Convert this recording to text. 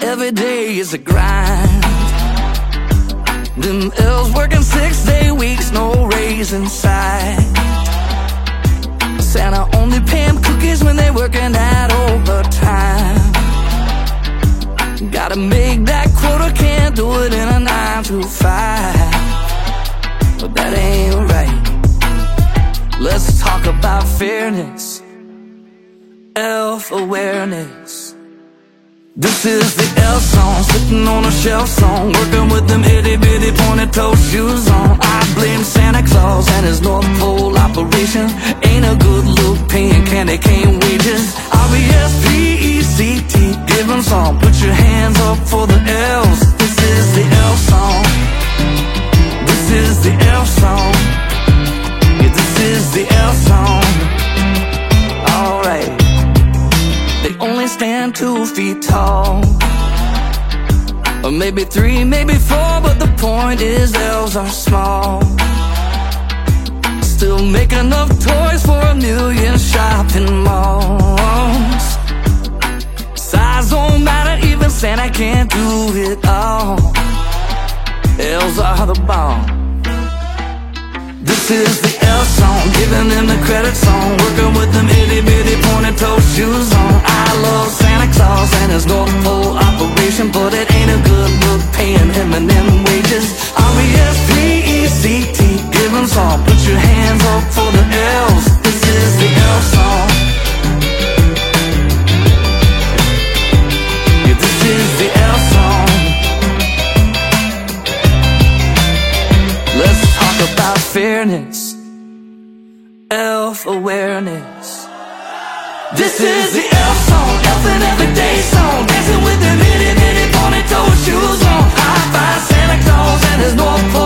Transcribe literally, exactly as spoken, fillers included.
Every day is a grind. Them elves working six-day weeks, no raise inside. Santa only pay 'em cookies when they working at overtime. Gotta make that quota, can't do it in a nine to five. But that ain't right. Let's talk about fairness, elf awareness. This is the elf song, sitting on a shelf song, working with them itty-bitty pointed-toe shoes on. I blame Santa Claus and his North Pole operation. Ain't a good look paying candy cane wages. R E S P E C T, give 'em some. Put your hands up for the elves. This is the elf song. This is the elf song. Yeah, this is the elf song. Alright. They only stand two feet tall, or maybe three, maybe four, but the point is elves are small. Still make enough toys for a million shopping malls. Size don't matter, even Santa can't do it all. Elves are the bomb. This is the elf song, giving them the credit song, working with them itty-bitty pointed-toe shoes on. I love Santa Claus and his North Pole operation, but it ain't a good look paying him and them wages. R E S P E C T, give 'em some. Put your hands up for the elves. This is the elf song. Yeah, this is the elf song. Let's talk about fairness, elf awareness. This is the elf song, elf and everyday song, dancing with them itty bitty pointed toe shoes on. I find Santa Claus and his North Pole